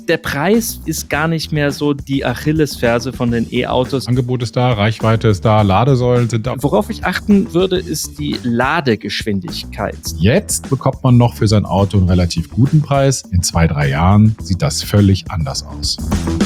Der Preis ist gar nicht mehr so die Achillesferse von den E-Autos. Angebot ist da, Reichweite ist da, Ladesäulen sind da. Worauf ich achten würde, ist die Ladegeschwindigkeit. Jetzt bekommt man noch für sein Auto einen relativ guten Preis. In 2-3 Jahren sieht das völlig anders aus.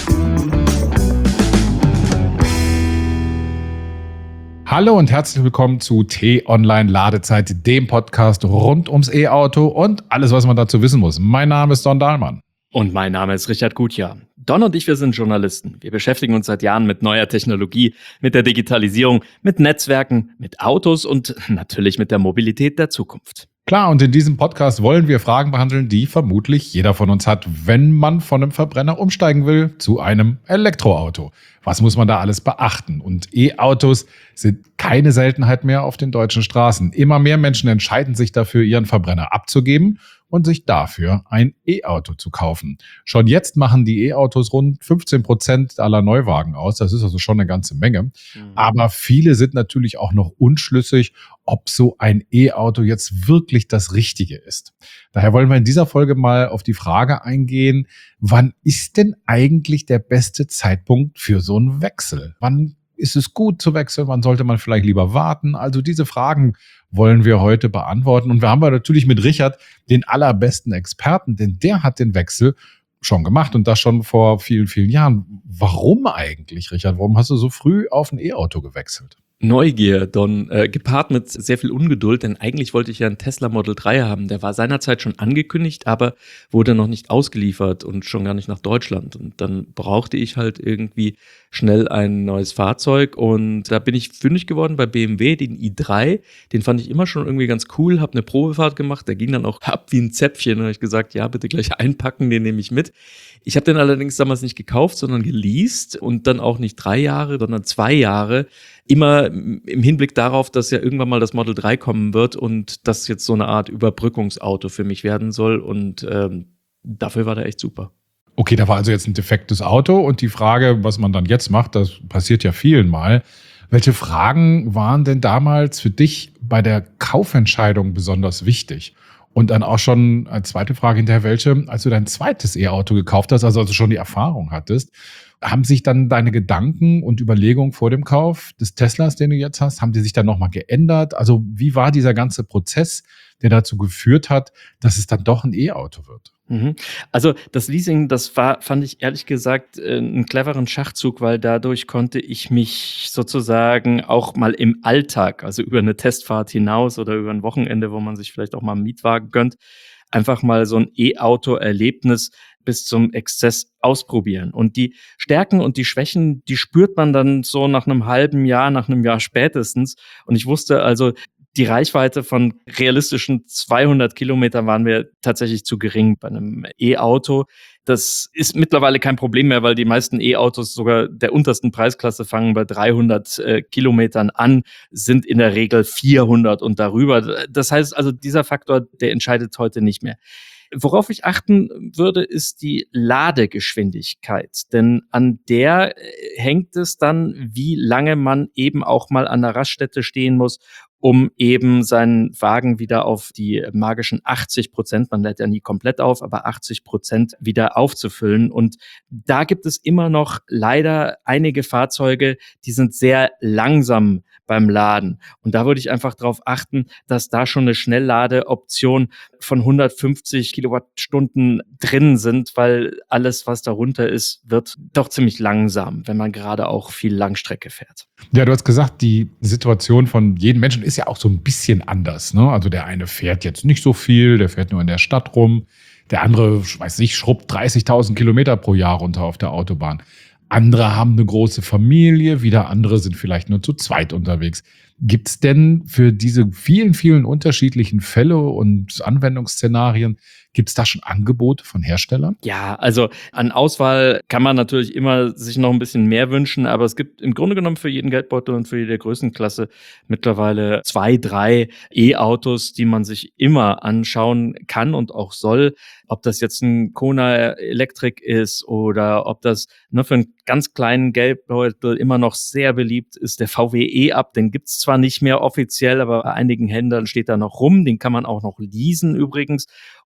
Hallo und herzlich willkommen zu T-Online Ladezeit, dem Podcast rund ums E-Auto und alles, was man dazu wissen muss. Mein Name ist Don Dahlmann. Und mein Name ist Richard Gutjahr. Don und ich, wir sind Journalisten. Wir beschäftigen uns seit Jahren mit neuer Technologie, mit der Digitalisierung, mit Netzwerken, mit Autos und natürlich mit der Mobilität der Zukunft. Klar, und in diesem Podcast wollen wir Fragen behandeln, die vermutlich jeder von uns hat, wenn man von einem Verbrenner umsteigen will zu einem Elektroauto. Was muss man da alles beachten? Und E-Autos sind keine Seltenheit mehr auf den deutschen Straßen. Immer mehr Menschen entscheiden sich dafür, ihren Verbrenner abzugeben und sich dafür ein E-Auto zu kaufen. Schon jetzt machen die E-Autos rund 15% aller Neuwagen aus. Das ist also schon eine ganze Menge. Aber viele sind natürlich auch noch unschlüssig, ob so ein E-Auto jetzt wirklich das Richtige ist. Daher wollen wir in dieser Folge mal auf die Frage eingehen, wann ist denn eigentlich der beste Zeitpunkt für so einen Wechsel? Wann ist es gut zu wechseln? Wann sollte man vielleicht lieber warten? Also diese Fragen wollen wir heute beantworten. Und wir haben natürlich mit Richard den allerbesten Experten, denn der hat den Wechsel schon gemacht und das schon vor vielen, vielen Jahren. Warum eigentlich, Richard? Warum hast du so früh auf ein E-Auto gewechselt? Neugier, Don, gepaart mit sehr viel Ungeduld, denn eigentlich wollte ich ja einen Tesla Model 3 haben. Der war seinerzeit schon angekündigt, aber wurde noch nicht ausgeliefert und schon gar nicht nach Deutschland. Und dann brauchte ich halt irgendwie schnell ein neues Fahrzeug und da bin ich fündig geworden bei BMW, den i3. Den fand ich immer schon irgendwie ganz cool, habe eine Probefahrt gemacht, der ging dann auch ab wie ein Zäpfchen. Da habe ich gesagt, ja, bitte gleich einpacken, den nehme ich mit. Ich habe den allerdings damals nicht gekauft, sondern geleast und dann auch nicht 3 Jahre, sondern 2 Jahre. Immer im Hinblick darauf, dass ja irgendwann mal das Model 3 kommen wird und das jetzt so eine Art Überbrückungsauto für mich werden soll. Und dafür war der echt super. Okay, da war also jetzt ein defektes Auto und die Frage, was man dann jetzt macht, das passiert ja vielen Mal. Welche Fragen waren denn damals für dich bei der Kaufentscheidung besonders wichtig? Und dann auch schon eine zweite Frage hinterher, welche, als du dein zweites E-Auto gekauft hast, also als du schon die Erfahrung hattest, haben sich dann deine Gedanken und Überlegungen vor dem Kauf des Teslas, den du jetzt hast, haben die sich dann nochmal geändert? Also wie war dieser ganze Prozess, der dazu geführt hat, dass es dann doch ein E-Auto wird? Also das Leasing, fand ich ehrlich gesagt einen cleveren Schachzug, weil dadurch konnte ich mich sozusagen auch mal im Alltag, also über eine Testfahrt hinaus oder über ein Wochenende, wo man sich vielleicht auch mal einen Mietwagen gönnt, einfach mal so ein E-Auto-Erlebnis bis zum Exzess ausprobieren. Und die Stärken und die Schwächen, die spürt man dann so nach einem halben Jahr, nach einem Jahr spätestens. Und ich wusste also, die Reichweite von realistischen 200 Kilometern waren mir tatsächlich zu gering bei einem E-Auto. Das ist mittlerweile kein Problem mehr, weil die meisten E-Autos sogar der untersten Preisklasse fangen bei 300 Kilometern an, sind in der Regel 400 und darüber. Das heißt also, dieser Faktor, der entscheidet heute nicht mehr. Worauf ich achten würde, ist die Ladegeschwindigkeit, denn an der hängt es dann, wie lange man eben auch mal an der Raststätte stehen muss, um eben seinen Wagen wieder auf die magischen 80%, man lädt ja nie komplett auf, aber 80% wieder aufzufüllen. Und da gibt es immer noch leider einige Fahrzeuge, die sind sehr langsam beim Laden. Und da würde ich einfach darauf achten, dass da schon eine Schnellladeoption von 150 Kilowattstunden drin sind, weil alles, was darunter ist, wird doch ziemlich langsam, wenn man gerade auch viel Langstrecke fährt. Ja, du hast gesagt, die Situation von jedem Menschen ist ja auch so ein bisschen anders, ne? Also der eine fährt jetzt nicht so viel, der fährt nur in der Stadt rum. Der andere, weiß nicht, schrubbt 30.000 Kilometer pro Jahr runter auf der Autobahn. Andere haben eine große Familie, wieder andere sind vielleicht nur zu zweit unterwegs. Gibt es denn für diese vielen, vielen unterschiedlichen Fälle und Anwendungsszenarien, gibt es da schon Angebote von Herstellern? Ja, also an Auswahl kann man natürlich immer sich noch ein bisschen mehr wünschen, aber es gibt im Grunde genommen für jeden Geldbeutel und für jede Größenklasse mittlerweile 2, 3 E-Autos, die man sich immer anschauen kann und auch soll. Ob das jetzt ein Kona Electric ist oder ob das nur für einen ganz kleinen Geldbeutel immer noch sehr beliebt ist, der VW E-Up, den gibt's zwar nicht mehr offiziell, aber bei einigen Händlern steht da noch rum, den kann man auch noch leasen übrigens.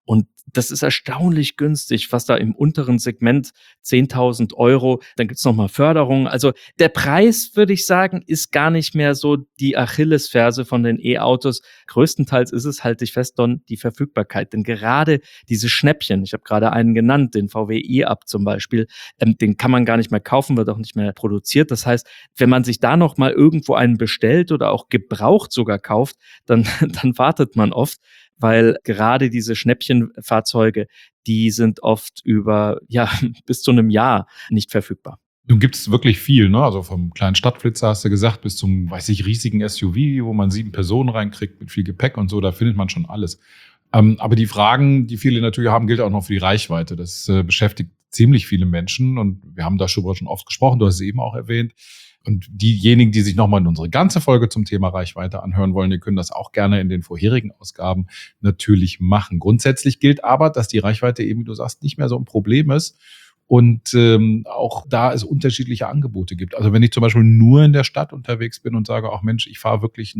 Und das ist erstaunlich günstig, was da im unteren Segment 10.000 Euro. Dann gibt's noch mal Förderung. Also der Preis, würde ich sagen, ist gar nicht mehr so die Achillesferse von den E-Autos. Größtenteils ist es, halte ich fest, Don, die Verfügbarkeit. Denn gerade diese Schnäppchen, ich habe gerade einen genannt, den VW e-up zum Beispiel, den kann man gar nicht mehr kaufen, wird auch nicht mehr produziert. Das heißt, wenn man sich da noch mal irgendwo einen bestellt oder auch gebraucht sogar kauft, dann, dann wartet man oft, weil gerade diese Schnäppchenfahrzeuge, die sind oft über, ja, bis zu einem Jahr nicht verfügbar. Nun gibt es wirklich viel, ne? Also vom kleinen Stadtflitzer hast du gesagt, bis zum, weiß ich, riesigen SUV, wo man 7 Personen reinkriegt mit viel Gepäck und so, da findet man schon alles. Aber die Fragen, die viele natürlich haben, gilt auch noch für die Reichweite. Das beschäftigt ziemlich viele Menschen und wir haben darüber schon oft gesprochen, du hast es eben auch erwähnt. Und diejenigen, die sich nochmal in unsere ganze Folge zum Thema Reichweite anhören wollen, die können das auch gerne in den vorherigen Ausgaben natürlich machen. Grundsätzlich gilt aber, dass die Reichweite eben, wie du sagst, nicht mehr so ein Problem ist. Und auch da es unterschiedliche Angebote gibt. Also wenn ich zum Beispiel nur in der Stadt unterwegs bin und sage, ach Mensch, ich fahre wirklich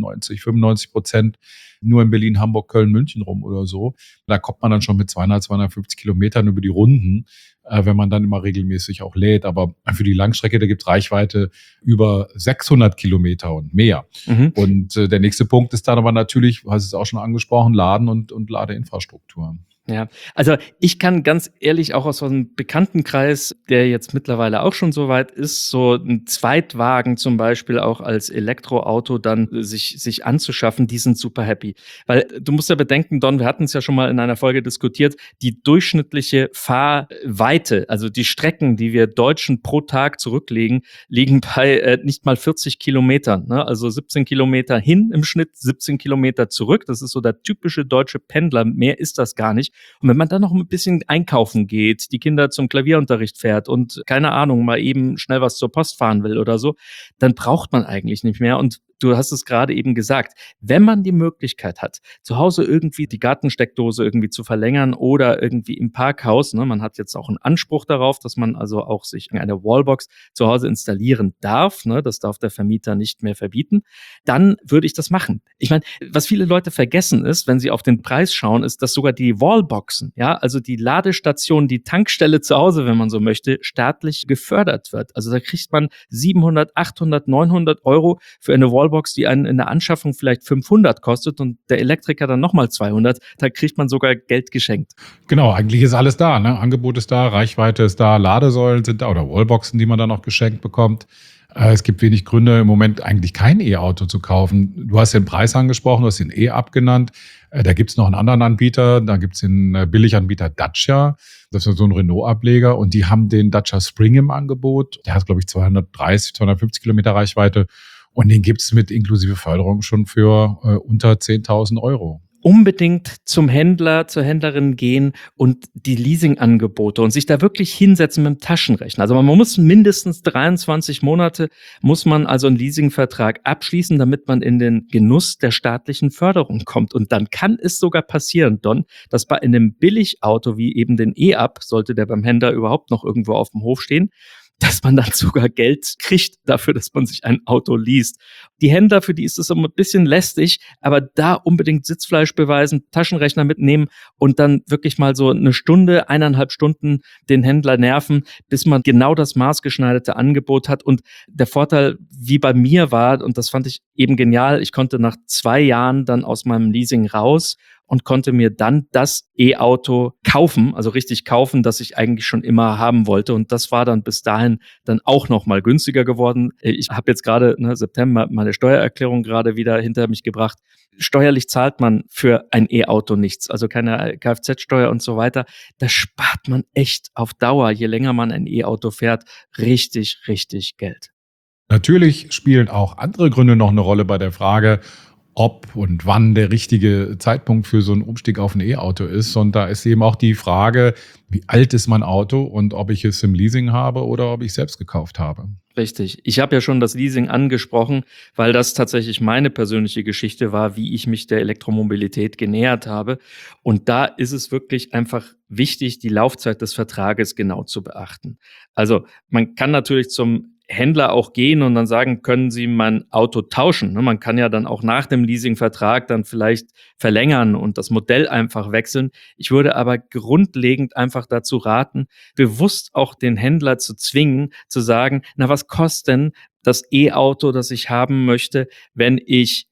95% nur in Berlin, Hamburg, Köln, München rum oder so, da kommt man dann schon mit 200, 250 Kilometern über die Runden, wenn man dann immer regelmäßig auch lädt. Aber für die Langstrecke, da gibt es Reichweite über 600 Kilometer und mehr. Mhm. Und der nächste Punkt ist dann aber natürlich, du hast es auch schon angesprochen, Laden und Ladeinfrastruktur. Ja, also ich kann ganz ehrlich auch aus so einem Bekanntenkreis, der jetzt mittlerweile auch schon so weit ist, so ein Zweitwagen zum Beispiel auch als Elektroauto dann sich anzuschaffen, die sind super happy. Weil du musst ja bedenken, Don, wir hatten es ja schon mal in einer Folge diskutiert, die durchschnittliche Fahrweite, also die Strecken, die wir Deutschen pro Tag zurücklegen, liegen bei nicht mal 40 Kilometern. Ne? Also 17 Kilometer hin im Schnitt, 17 Kilometer zurück. Das ist so der typische deutsche Pendler. Mehr ist das gar nicht. Und wenn man dann noch ein bisschen einkaufen geht, die Kinder zum Klavierunterricht fährt und keine Ahnung, mal eben schnell was zur Post fahren will oder so, dann braucht man eigentlich nicht mehr. Und du hast es gerade eben gesagt, wenn man die Möglichkeit hat, zu Hause irgendwie die Gartensteckdose irgendwie zu verlängern oder irgendwie im Parkhaus, ne, man hat jetzt auch einen Anspruch darauf, dass man also auch sich eine Wallbox zu Hause installieren darf, ne, das darf der Vermieter nicht mehr verbieten, dann würde ich das machen. Ich meine, was viele Leute vergessen ist, wenn sie auf den Preis schauen, ist, dass sogar die Wallboxen, ja, also die Ladestation, die Tankstelle zu Hause, wenn man so möchte, staatlich gefördert wird. Also da kriegt man 700, 800, 900 Euro für eine Wallbox, die einen in der Anschaffung vielleicht 500 kostet und der Elektriker dann nochmal 200. Da kriegt man sogar Geld geschenkt. Genau, eigentlich ist alles da, ne? Angebot ist da, Reichweite ist da, Ladesäulen sind da oder Wallboxen, die man dann noch geschenkt bekommt. Es gibt wenig Gründe, im Moment eigentlich kein E-Auto zu kaufen. Du hast den Preis angesprochen, du hast den e-up genannt. Da gibt's noch einen anderen Anbieter, da gibt's den Billiganbieter Dacia. Das ist so ein Renault-Ableger und die haben den Dacia Spring im Angebot. Der hat, glaube ich, 230, 250 Kilometer Reichweite und den gibt's mit inklusive Förderung schon für unter 10.000 Euro. Unbedingt zum Händler, zur Händlerin gehen und die Leasingangebote und sich da wirklich hinsetzen mit dem Taschenrechner. Also man muss mindestens 23 Monate, muss man also einen Leasingvertrag abschließen, damit man in den Genuss der staatlichen Förderung kommt. Und dann kann es sogar passieren, Don, dass bei einem Billigauto wie eben den e-up, sollte der beim Händler überhaupt noch irgendwo auf dem Hof stehen, dass man dann sogar Geld kriegt dafür, dass man sich ein Auto least. Die Händler, für die ist es immer ein bisschen lästig, aber da unbedingt Sitzfleisch beweisen, Taschenrechner mitnehmen und dann wirklich mal so eine Stunde, 1,5 Stunden den Händler nerven, bis man genau das maßgeschneiderte Angebot hat. Und der Vorteil, wie bei mir war, und das fand ich eben genial, ich konnte nach 2 Jahren dann aus meinem Leasing raus und konnte mir dann das E-Auto kaufen, also richtig kaufen, das ich eigentlich schon immer haben wollte. Und das war dann bis dahin dann auch noch mal günstiger geworden. Ich habe jetzt gerade September meine Steuererklärung gerade wieder hinter mich gebracht. Steuerlich zahlt man für ein E-Auto nichts, also keine Kfz-Steuer und so weiter. Da spart man echt auf Dauer, je länger man ein E-Auto fährt, richtig, richtig Geld. Natürlich spielen auch andere Gründe noch eine Rolle bei der Frage, ob und wann der richtige Zeitpunkt für so einen Umstieg auf ein E-Auto ist. Und da ist eben auch die Frage, wie alt ist mein Auto und ob ich es im Leasing habe oder ob ich selbst gekauft habe. Richtig. Ich habe ja schon das Leasing angesprochen, weil das tatsächlich meine persönliche Geschichte war, wie ich mich der Elektromobilität genähert habe. Und da ist es wirklich einfach wichtig, die Laufzeit des Vertrages genau zu beachten. Also man kann natürlich zum Händler auch gehen und dann sagen, können Sie mein Auto tauschen? Ne, man kann ja dann auch nach dem Leasingvertrag dann vielleicht verlängern und das Modell einfach wechseln. Ich würde aber grundlegend einfach dazu raten, bewusst auch den Händler zu zwingen, zu sagen, na, was kostet denn das E-Auto, das ich haben möchte, wenn ich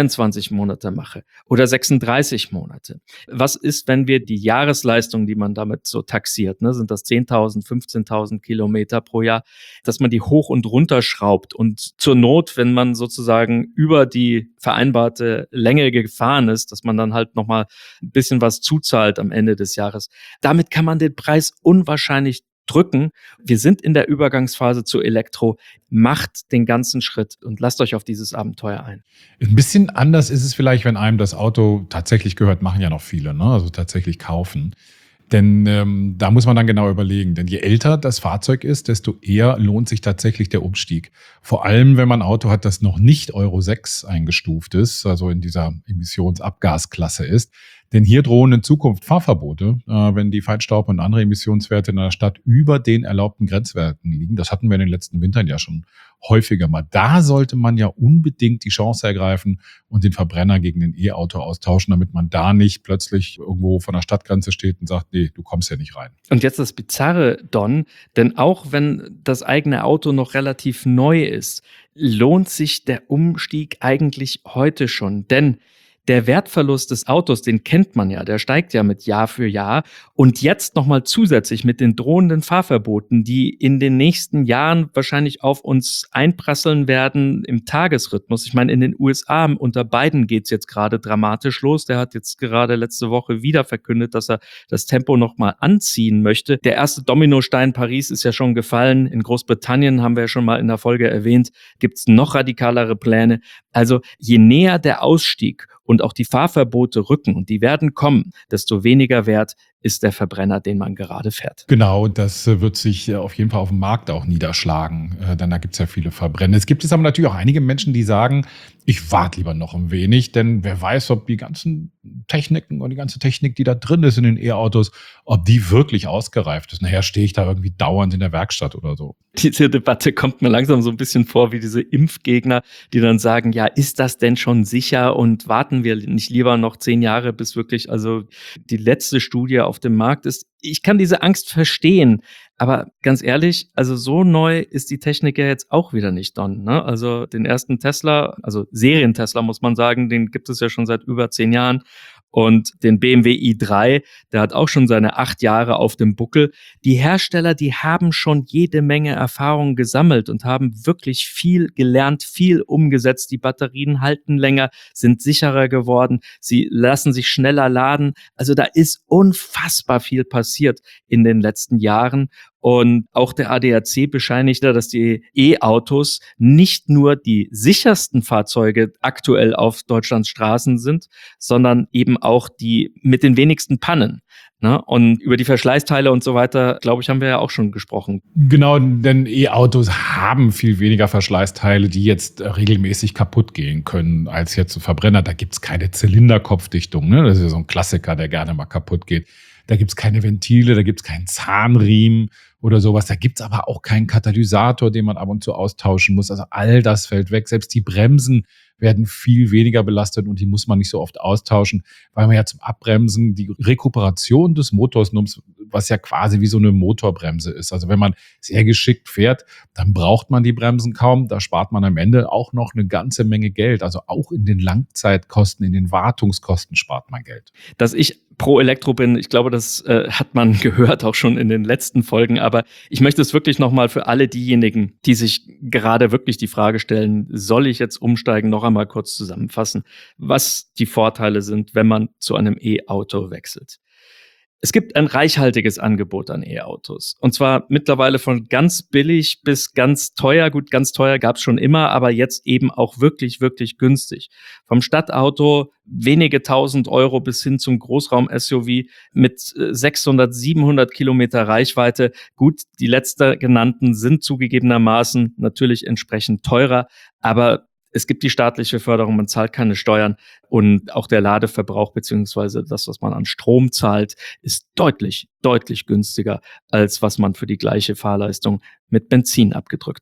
23 Monate mache oder 36 Monate? Was ist, wenn wir die Jahresleistung, die man damit so taxiert, ne, sind das 10.000, 15.000 Kilometer pro Jahr, dass man die hoch und runter schraubt und zur Not, wenn man sozusagen über die vereinbarte Länge gefahren ist, dass man dann halt nochmal ein bisschen was zuzahlt am Ende des Jahres. Damit kann man den Preis unwahrscheinlich drücken. Wir sind in der Übergangsphase zu Elektro. Macht den ganzen Schritt und lasst euch auf dieses Abenteuer ein. Ein bisschen anders ist es vielleicht, wenn einem das Auto tatsächlich gehört, machen ja noch viele, ne? Also tatsächlich kaufen. Denn da muss man dann genau überlegen. Denn je älter das Fahrzeug ist, desto eher lohnt sich tatsächlich der Umstieg. Vor allem, wenn man ein Auto hat, das noch nicht Euro 6 eingestuft ist, also in dieser Emissionsabgasklasse ist. Denn hier drohen in Zukunft Fahrverbote, wenn die Feinstaub und andere Emissionswerte in der Stadt über den erlaubten Grenzwerten liegen. Das hatten wir in den letzten Wintern ja schon häufiger mal. Da sollte man ja unbedingt die Chance ergreifen und den Verbrenner gegen den E-Auto austauschen, damit man da nicht plötzlich irgendwo von der Stadtgrenze steht und sagt, nee, du kommst ja nicht rein. Und jetzt das Bizarre, Don, denn auch wenn das eigene Auto noch relativ neu ist, lohnt sich der Umstieg eigentlich heute schon. Denn der Wertverlust des Autos, den kennt man ja, der steigt ja mit Jahr für Jahr. Und jetzt nochmal zusätzlich mit den drohenden Fahrverboten, die in den nächsten Jahren wahrscheinlich auf uns einprasseln werden im Tagesrhythmus. Ich meine, in den USA unter Biden geht's jetzt gerade dramatisch los. Der hat jetzt gerade letzte Woche wieder verkündet, dass er das Tempo nochmal anziehen möchte. Der erste Dominostein Paris ist ja schon gefallen. In Großbritannien, haben wir ja schon mal in der Folge erwähnt, gibt's noch radikalere Pläne. Also je näher der Ausstieg und auch die Fahrverbote rücken, und die werden kommen, desto weniger wert ist der Verbrenner, den man gerade fährt. Genau, das wird sich auf jeden Fall auf dem Markt auch niederschlagen, denn da gibt es ja viele Verbrenner. Es gibt jetzt aber natürlich auch einige Menschen, die sagen, ich warte lieber noch ein wenig, denn wer weiß, ob die ganzen Techniken und die ganze Technik, die da drin ist in den E-Autos, ob die wirklich ausgereift ist. Nachher stehe ich da irgendwie dauernd in der Werkstatt oder so. Diese Debatte kommt mir langsam so ein bisschen vor wie diese Impfgegner, die dann sagen, ja, ist das denn schon sicher und warten wir nicht lieber noch 10 Jahre, bis wirklich also die letzte Studie auf dem Markt ist. Ich kann diese Angst verstehen, aber ganz ehrlich, also so neu ist die Technik ja jetzt auch wieder nicht, Don, ne? Also den ersten Tesla, also Serien-Tesla muss man sagen, den gibt es ja schon seit über 10 Jahren. Und den BMW i3, der hat auch schon seine 8 Jahre auf dem Buckel. Die Hersteller, die haben schon jede Menge Erfahrung gesammelt und haben wirklich viel gelernt, viel umgesetzt. Die Batterien halten länger, sind sicherer geworden, sie lassen sich schneller laden. Also da ist unfassbar viel passiert in den letzten Jahren. Und auch der ADAC bescheinigt ja, dass die E-Autos nicht nur die sichersten Fahrzeuge aktuell auf Deutschlands Straßen sind, sondern eben auch die mit den wenigsten Pannen. Ne? Und über die Verschleißteile und so weiter, glaube ich, haben wir ja auch schon gesprochen. Genau, denn E-Autos haben viel weniger Verschleißteile, die jetzt regelmäßig kaputt gehen können, als jetzt ein Verbrenner. Da gibt's keine Zylinderkopfdichtung, ne? Das ist ja so ein Klassiker, der gerne mal kaputt geht. Da gibt's keine Ventile, da gibt's keinen Zahnriemen oder sowas. Da gibt's aber auch keinen Katalysator, den man ab und zu austauschen muss. Also all das fällt weg. Selbst die Bremsen werden viel weniger belastet und die muss man nicht so oft austauschen, weil man ja zum Abbremsen die Rekuperation des Motors nutzt, was ja quasi wie so eine Motorbremse ist. Also wenn man sehr geschickt fährt, dann braucht man die Bremsen kaum. Da spart man am Ende auch noch eine ganze Menge Geld. Also auch in den Langzeitkosten, in den Wartungskosten spart man Geld. Dass ich pro Elektro bin, ich glaube, das hat man gehört auch schon in den letzten Folgen, aber ich möchte es wirklich nochmal für alle diejenigen, die sich gerade wirklich die Frage stellen, soll ich jetzt umsteigen, noch einmal kurz zusammenfassen, was die Vorteile sind, wenn man zu einem E-Auto wechselt. Es gibt ein reichhaltiges Angebot an E-Autos. Und zwar mittlerweile von ganz billig bis ganz teuer. Gut, ganz teuer gab es schon immer, aber jetzt eben auch wirklich, wirklich günstig. Vom Stadtauto wenige 1.000 Euro bis hin zum Großraum-SUV mit 600, 700 Kilometer Reichweite. Gut, die letzter genannten sind zugegebenermaßen natürlich entsprechend teurer, aber es gibt die staatliche Förderung, man zahlt keine Steuern und auch der Ladeverbrauch beziehungsweise das, was man an Strom zahlt, ist deutlich, deutlich günstiger, als was man für die gleiche Fahrleistung mit Benzin abgedrückt hat.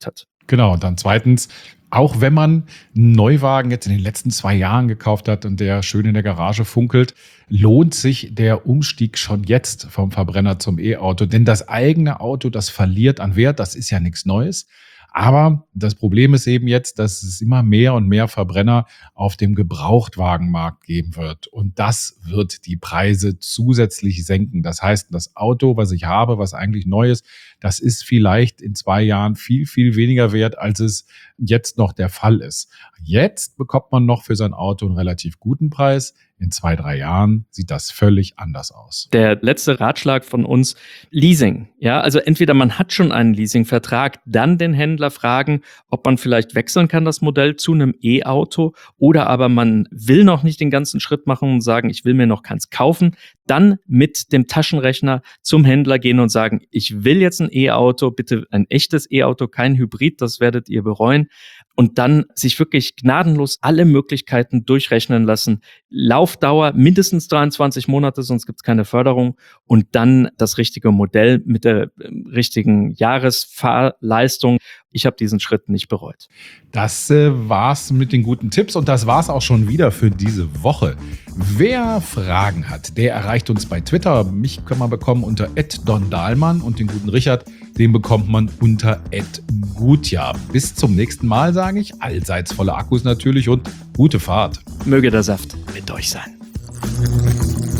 Genau, und dann zweitens, auch wenn man einen Neuwagen jetzt in den letzten 2 Jahren gekauft hat und der schön in der Garage funkelt, lohnt sich der Umstieg schon jetzt vom Verbrenner zum E-Auto. Denn das eigene Auto, das verliert an Wert, das ist ja nichts Neues. Aber das Problem ist eben jetzt, dass es immer mehr und mehr Verbrenner auf dem Gebrauchtwagenmarkt geben wird. Und das wird die Preise zusätzlich senken. Das heißt, das Auto, was ich habe, was eigentlich neu ist, das ist vielleicht in 2 Jahren viel, viel weniger wert, als es jetzt noch der Fall ist. Jetzt bekommt man noch für sein Auto einen relativ guten Preis. In 2, 3 Jahren sieht das völlig anders aus. Der letzte Ratschlag von uns, Leasing. Ja, also entweder man hat schon einen Leasingvertrag, dann den Händler fragen, ob man vielleicht wechseln kann, das Modell zu einem E-Auto, oder aber man will noch nicht den ganzen Schritt machen und sagen, ich will mir noch keins kaufen, dann mit dem Taschenrechner zum Händler gehen und sagen, ich will jetzt ein E-Auto, bitte ein echtes E-Auto, kein Hybrid, das werdet ihr bereuen. Und dann sich wirklich gnadenlos alle Möglichkeiten durchrechnen lassen. Laufdauer mindestens 23 Monate, sonst gibt es keine Förderung. Und dann das richtige Modell mit der richtigen Jahresfahrleistung. Ich habe diesen Schritt nicht bereut. Das war's mit den guten Tipps und das war's auch schon wieder für diese Woche. Wer Fragen hat, der erreicht uns bei Twitter. Mich kann man bekommen unter @dondahlmann und den guten Richard, den bekommt man unter @gutjahr. Bis zum nächsten Mal sage ich, allseits volle Akkus natürlich und gute Fahrt. Möge der Saft mit euch sein.